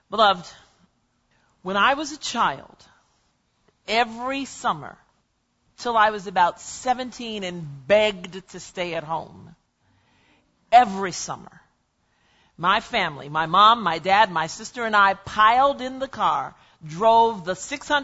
Beloved, when I was a child, every summer, till I was about 17 and begged to stay at home, every summer, my family, my mom, my dad, my sister, and I piled in the car, drove the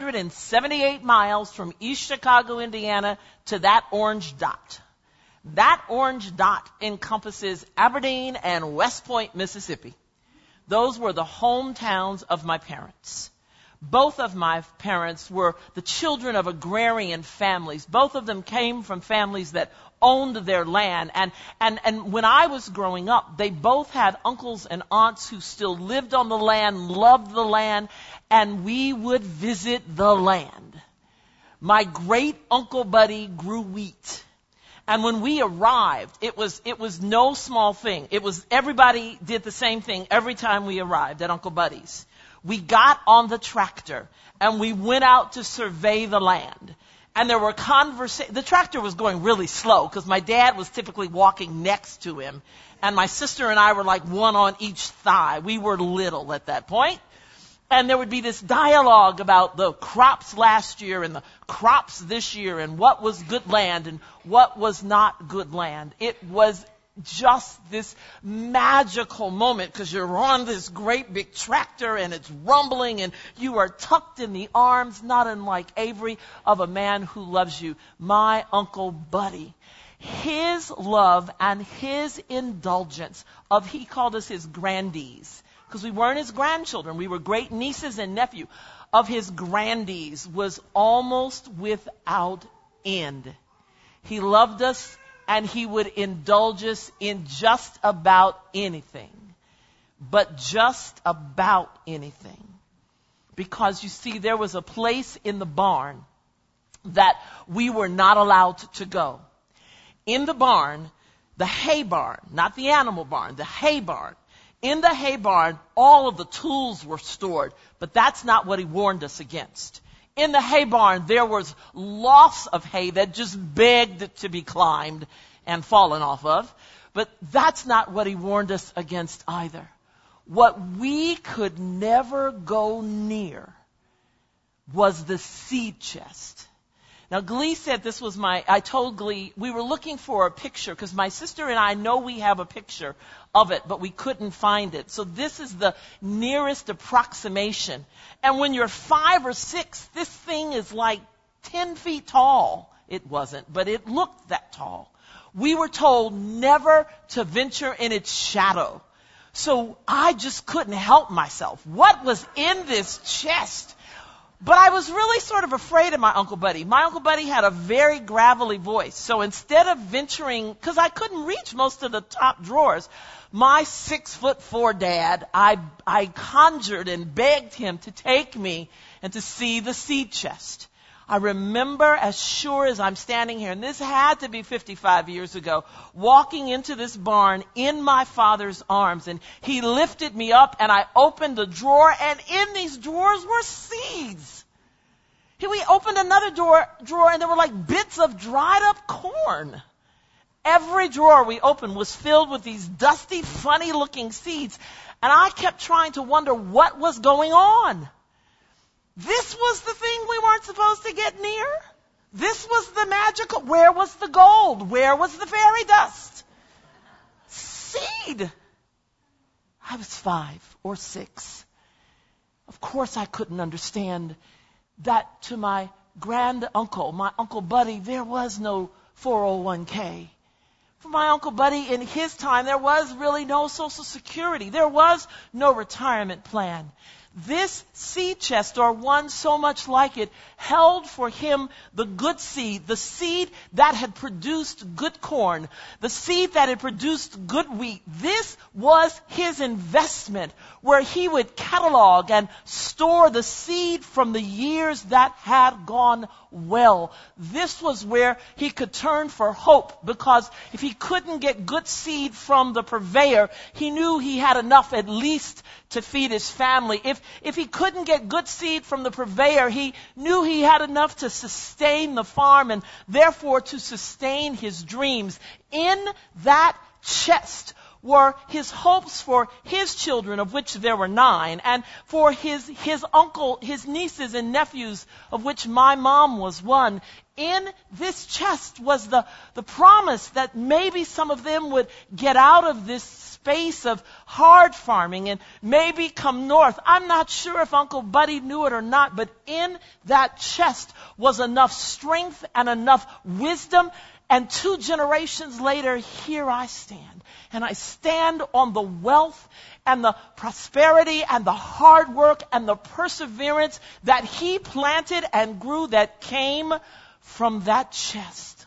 678 miles from East Chicago, Indiana, to that orange dot. That orange dot encompasses Aberdeen and West Point, Mississippi. Those were the hometowns of my parents. Both of my parents were the children of agrarian families. Both of them came from families that owned their land. And when I was growing up, they both had uncles and aunts who still lived on the land, loved the land, and we would visit the land. My great Uncle Buddy grew wheat. And when we arrived, it was no small thing. Everybody did the same thing every time we arrived at Uncle Buddy's. We got on the tractor and we went out to survey the land. And there were conversations. The tractor was going really slow because my dad was typically walking next to him. And my sister and I were like one on each thigh. We were little at that point. And there would be this dialogue about the crops last year and the crops this year and what was good land and what was not good land. It was just this magical moment because you're on this great big tractor and it's rumbling and you are tucked in the arms, not unlike Avery, of a man who loves you, my Uncle Buddy. His love and his indulgence of, he called us his grandees, because we weren't his grandchildren, we were great nieces and nephew, of his grandees was almost without end. He loved us and he would indulge us in just about anything. But just about anything. Because you see, there was a place in the barn that we were not allowed to go. In the barn, the hay barn, not the animal barn, the hay barn. In the hay barn, all of the tools were stored, but that's not what he warned us against. In the hay barn, there was lofts of hay that just begged to be climbed and fallen off of, but that's not what he warned us against either. What we could never go near was the seed chest. Now, Glee said this was I told Glee, we were looking for a picture because my sister and I know we have a picture of it, but we couldn't find it. So this is the nearest approximation. And when you're 5 or 6, this thing is like 10 feet tall. It wasn't, but it looked that tall. We were told never to venture in its shadow. So I just couldn't help myself. What was in this chest? But I was really sort of afraid of my Uncle Buddy. My Uncle Buddy had a very gravelly voice. So instead of venturing, because I couldn't reach most of the top drawers, my 6'4" dad, I conjured and begged him to take me and to see the seed chest. I remember as sure as I'm standing here, and this had to be 55 years ago, walking into this barn in my father's arms, and he lifted me up, and I opened the drawer, and in these drawers were seeds. We opened another drawer, and there were like bits of dried up corn. Every drawer we opened was filled with these dusty, funny-looking seeds, and I kept trying to wonder what was going on. This was the thing we weren't supposed to get near. This was the magical. Where was the gold? Where was the fairy dust? Seed. I was 5 or 6. Of course I couldn't understand that to my grand uncle, my Uncle Buddy, there was no 401k. For my Uncle Buddy, in his time, there was really no Social Security. There was no retirement plan. This seed chest, or one so much like it, held for him the good seed, the seed that had produced good corn, the seed that had produced good wheat. This was his investment, where he would catalog and store the seed from the years that had gone well. This was where he could turn for hope, because if he couldn't get good seed from the purveyor, he knew he had enough at least to feed his family. If he couldn't get good seed from the purveyor, he knew he had enough to sustain the farm and therefore to sustain his dreams. In that chest were his hopes for his children, of which there were 9, and for his uncle, his nieces and nephews, of which my mom was one. In this chest was the promise that maybe some of them would get out of this space of hard farming and maybe come north. I'm not sure if Uncle Buddy knew it or not, but in that chest was enough strength and enough wisdom. And 2 generations later, here I stand. And I stand on the wealth and the prosperity and the hard work and the perseverance that he planted and grew that came from that chest.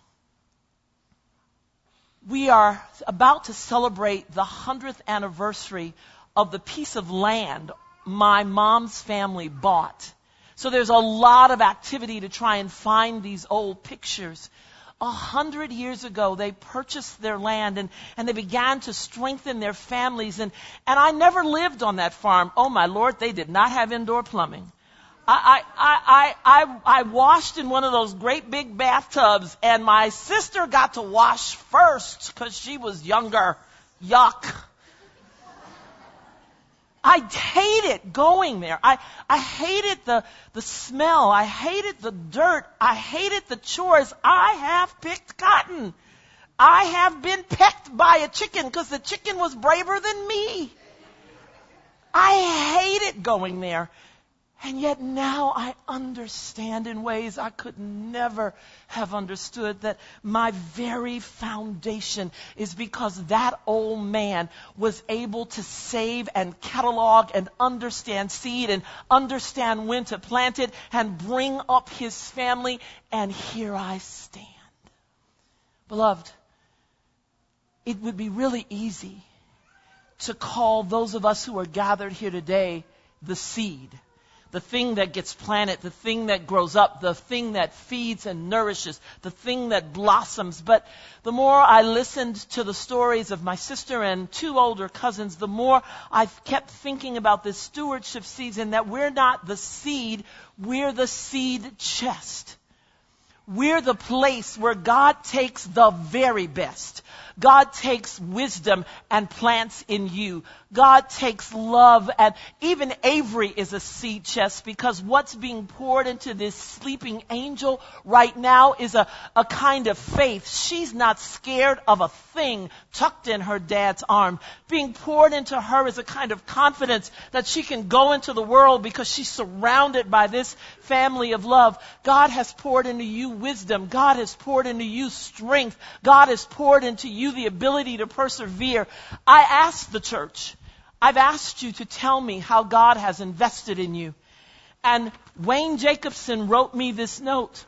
We are about to celebrate the 100th anniversary of the piece of land my mom's family bought. So there's a lot of activity to try and find these old pictures. 100 years ago, they purchased their land and they began to strengthen their families. And I never lived on that farm. Oh my Lord, they did not have indoor plumbing. I washed in one of those great big bathtubs, and my sister got to wash first because she was younger. Yuck. I hated going there. I hated the smell. I hated the dirt. I hated the chores. I have picked cotton. I have been pecked by a chicken because the chicken was braver than me. I hated going there. And yet now I understand in ways I could never have understood that my very foundation is because that old man was able to save and catalog and understand seed and understand when to plant it and bring up his family. And here I stand. Beloved, it would be really easy to call those of us who are gathered here today the seed. The thing that gets planted, the thing that grows up, the thing that feeds and nourishes, the thing that blossoms. But the more I listened to the stories of my sister and 2 older cousins, the more I've kept thinking about this stewardship season, that we're not the seed, we're the seed chest. We're the place where God takes the very best. God takes wisdom and plants in you. God takes love, and even Avery is a seed chest, because what's being poured into this sleeping angel right now is a kind of faith. She's not scared of a thing tucked in her dad's arm. Being poured into her is a kind of confidence that she can go into the world because she's surrounded by this family of love. God has poured into you wisdom. God has poured into you strength. God has poured into you the ability to persevere. I asked the church, I've asked you to tell me how God has invested in you. And Wayne Jacobson wrote me this note.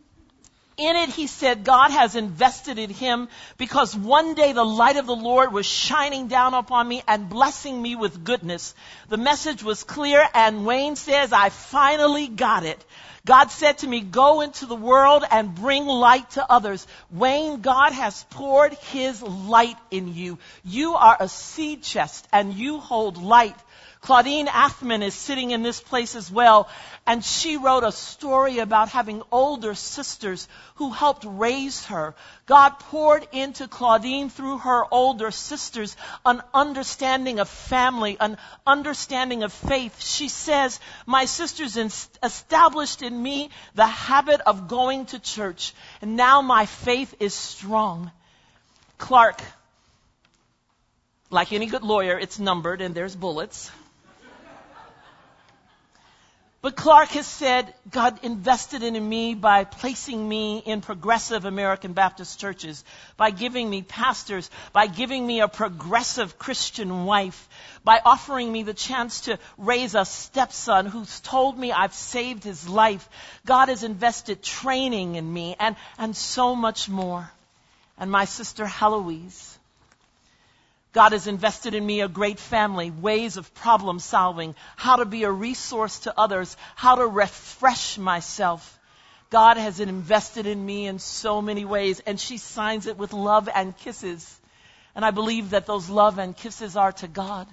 In it, he said, God has invested in him because one day the light of the Lord was shining down upon me and blessing me with goodness. The message was clear, and Wayne says, I finally got it. God said to me, go into the world and bring light to others. Wayne, God has poured his light in you. You are a seed chest and you hold light. Claudine Athman is sitting in this place as well, and she wrote a story about having older sisters who helped raise her. God poured into Claudine through her older sisters an understanding of family, an understanding of faith. She says, my sisters established in me the habit of going to church, and now my faith is strong. Clark, like any good lawyer, it's numbered and there's bullets. But Clark has said, God invested in me by placing me in progressive American Baptist churches, by giving me pastors, by giving me a progressive Christian wife, by offering me the chance to raise a stepson who's told me I've saved his life. God has invested training in me and so much more. And my sister Heloise, God has invested in me a great family, ways of problem solving, how to be a resource to others, how to refresh myself. God has invested in me in so many ways, and she signs it with love and kisses. And I believe that those love and kisses are to God.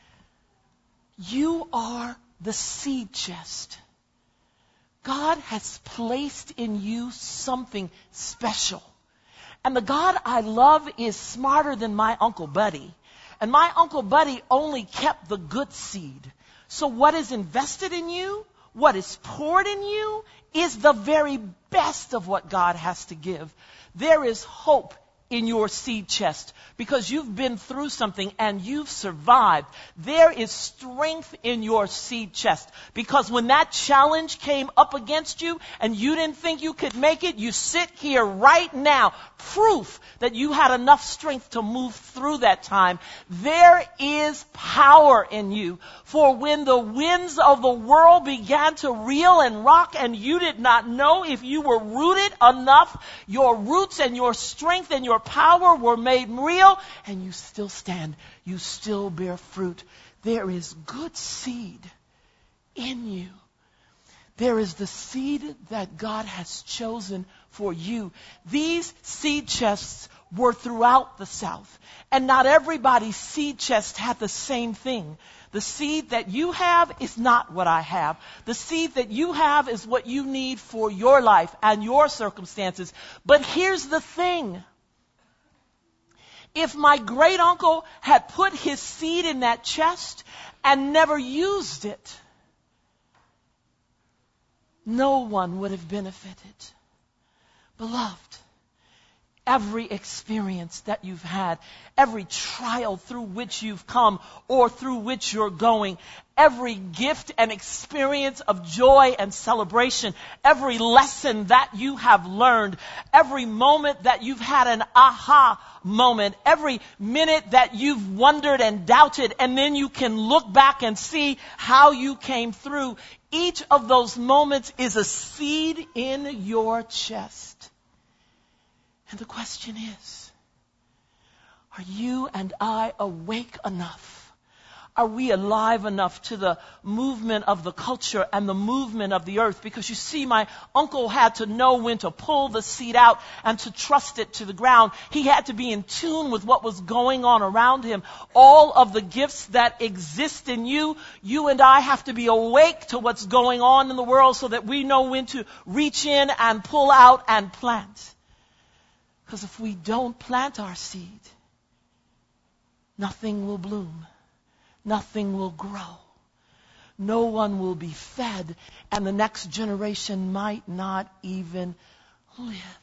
You are the seed chest. God has placed in you something special. And the God I love is smarter than my Uncle Buddy. And my Uncle Buddy only kept the good seed. So what is invested in you, what is poured in you, is the very best of what God has to give. There is hope in your seed chest because you've been through something and you've survived. There is strength in your seed chest because when that challenge came up against you and you didn't think you could make it, you sit here right now, proof that you had enough strength to move through that time. There is power in you. For when the winds of the world began to reel and rock and you did not know if you were rooted enough, your roots and your strength and your power were made real, and you still stand. You still bear fruit. There is good seed in you. There is the seed that God has chosen for you. These seed chests were throughout the South, and not everybody's seed chest had the same thing. The seed that you have is not what I have. The seed that you have is what you need for your life and your circumstances. But here's the thing. If my great uncle had put his seed in that chest and never used it, no one would have benefited. Beloved, every experience that you've had, every trial through which you've come or through which you're going, every gift and experience of joy and celebration, every lesson that you have learned, every moment that you've had an aha moment, every minute that you've wondered and doubted, and then you can look back and see how you came through. Each of those moments is a seed in your chest. And the question is, are you and I awake enough? Are we alive enough to the movement of the culture and the movement of the earth? Because you see, my uncle had to know when to pull the seed out and to trust it to the ground. He had to be in tune with what was going on around him. All of the gifts that exist in you, you and I have to be awake to what's going on in the world so that we know when to reach in and pull out and plant. Because if we don't plant our seed, nothing will bloom. Nothing will grow. No one will be fed, and the next generation might not even live.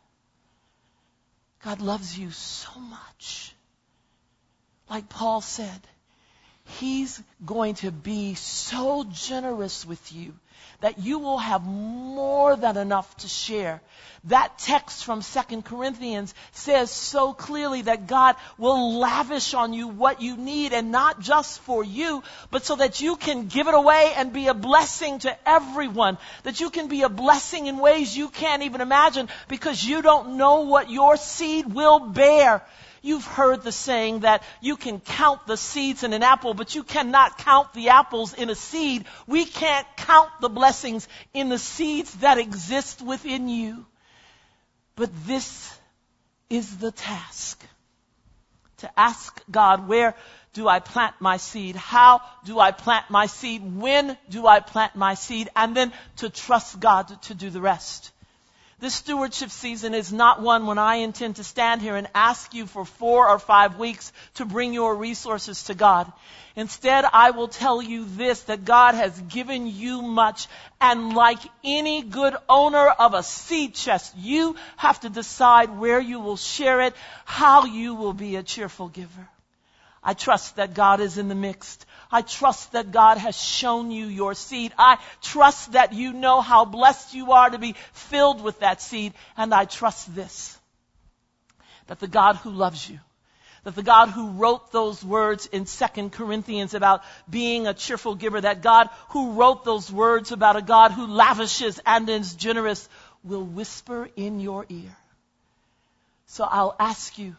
God loves you so much. Like Paul said, He's going to be so generous with you that you will have more than enough to share. That text from 2 Corinthians says so clearly that God will lavish on you what you need, and not just for you, but so that you can give it away and be a blessing to everyone. That you can be a blessing in ways you can't even imagine because you don't know what your seed will bear. You've heard the saying that you can count the seeds in an apple, but you cannot count the apples in a seed. We can't count the blessings in the seeds that exist within you. But this is the task. To ask God, where do I plant my seed? How do I plant my seed? When do I plant my seed? And then to trust God to do the rest. This stewardship season is not one when I intend to stand here and ask you for 4 or 5 weeks to bring your resources to God. Instead, I will tell you this, that God has given you much, and like any good owner of a seed chest, you have to decide where you will share it, how you will be a cheerful giver. I trust that God is in the mix. I trust that God has shown you your seed. I trust that you know how blessed you are to be filled with that seed. And I trust this, that the God who loves you, that the God who wrote those words in 2 Corinthians about being a cheerful giver, that God who wrote those words about a God who lavishes and is generous, will whisper in your ear. So I'll ask you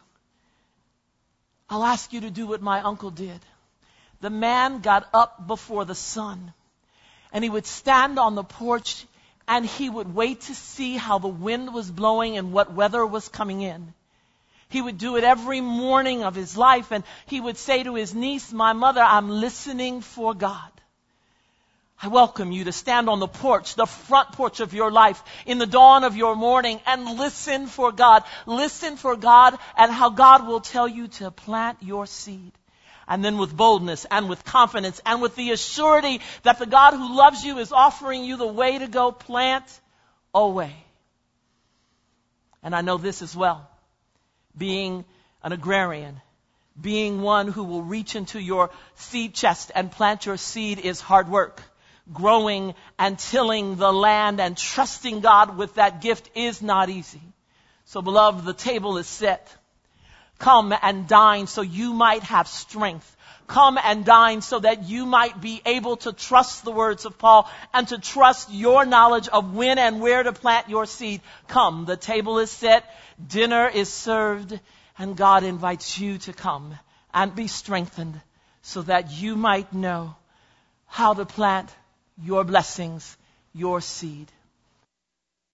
to do what my uncle did. The man got up before the sun, and he would stand on the porch, and he would wait to see how the wind was blowing and what weather was coming in. He would do it every morning of his life, and he would say to his niece, "My mother, I'm listening for God." I welcome you to stand on the porch, the front porch of your life, in the dawn of your morning, and listen for God. Listen for God and how God will tell you to plant your seed. And then with boldness and with confidence and with the assurity that the God who loves you is offering you the way to go, plant away. And I know this as well. Being an agrarian, being one who will reach into your seed chest and plant your seed is hard work. Growing and tilling the land and trusting God with that gift is not easy. So beloved, the table is set. Come and dine so you might have strength. Come and dine so that you might be able to trust the words of Paul and to trust your knowledge of when and where to plant your seed. Come, the table is set, dinner is served, and God invites you to come and be strengthened so that you might know how to plant your blessings, your seed.